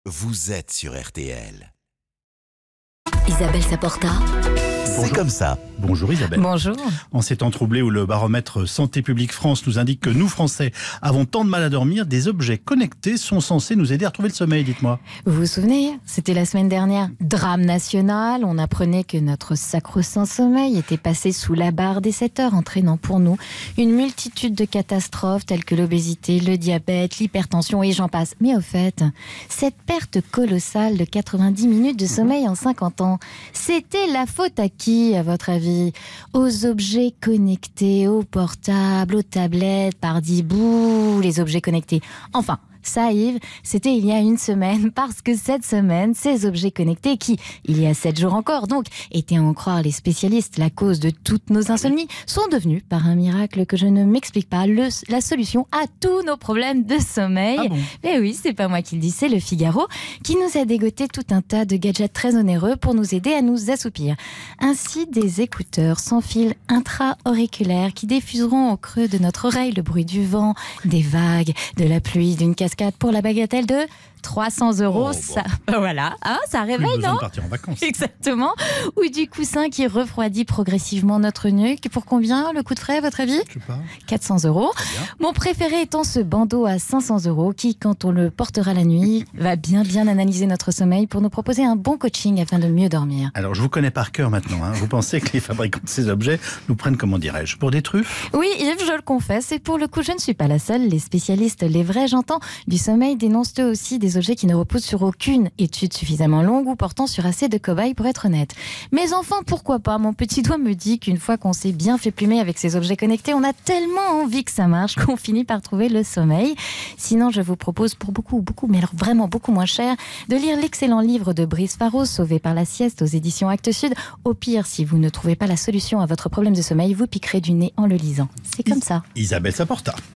vous êtes sur RTL. Isabelle Saporta. C'est comme ça. Bonjour Isabelle. Bonjour. En ces temps troublés où le baromètre Santé publique France nous indique que nous Français avons tant de mal à dormir, des objets connectés sont censés nous aider à retrouver le sommeil, dites-moi. Vous vous souvenez, c'était la semaine dernière, drame national, on apprenait que notre sacro-saint sommeil était passé sous la barre des 7 heures, entraînant pour nous une multitude de catastrophes telles que l'obésité, le diabète, l'hypertension et j'en passe. Mais au fait, cette perte colossale de 90 minutes de sommeil en 50 ans, c'était la faute à qui, à votre avis? Aux objets connectés, aux portables, aux tablettes, pardi-bou, les objets connectés. Enfin, ça, Yves, c'était il y a une semaine, parce que cette semaine, ces objets connectés qui, il y a 7 jours encore, donc, étaient à en croire les spécialistes, la cause de toutes nos insomnies, sont devenus, par un miracle que je ne m'explique pas, la solution à tous nos problèmes de sommeil. Ah bon? Mais oui, c'est pas moi qui le dis, c'est le Figaro, qui nous a dégoté tout un tas de gadgets très onéreux pour nous aider à nous assoupir. Ainsi, des écouteurs sans fil intra-auriculaires qui diffuseront au creux de notre oreille le bruit du vent, des vagues, de la pluie, d'une cascade pour la bagatelle de 300 €. Oh, bon. Ça, voilà, hein, ça Plus réveille, besoin non? de partir en vacances. Exactement. Ou du coussin qui refroidit progressivement notre nuque. Pour combien le coup de frais, à votre avis? Je sais pas. 400 €. Très bien. Mon préféré étant ce bandeau à 500 € qui, quand on le portera la nuit, va bien analyser notre sommeil pour nous proposer un bon coaching afin de mieux dormir. Alors, je vous connais par cœur maintenant. Vous pensez que les fabricants de ces objets nous prennent, comment dirais-je, pour des truffes? Oui, Yves, je le confesse, et pour le coup, je ne suis pas la seule. Les spécialistes, les vrais, j'entends, du sommeil dénoncent eux aussi des objets qui ne reposent sur aucune étude suffisamment longue ou portant sur assez de cobayes pour être honnête. Mais enfin, pourquoi pas? Mon petit doigt me dit qu'une fois qu'on s'est bien fait plumer avec ces objets connectés, on a tellement envie que ça marche qu'on finit par trouver le sommeil. Sinon, je vous propose pour beaucoup, mais alors vraiment beaucoup moins cher, de lire l'excellent livre de Brice Faro, Sauvé par la sieste, aux éditions Actes Sud. Au pire, si vous ne trouvez pas la solution à votre problème de sommeil, vous piquerez du nez en le lisant. C'est comme ça. Isabelle Saporta.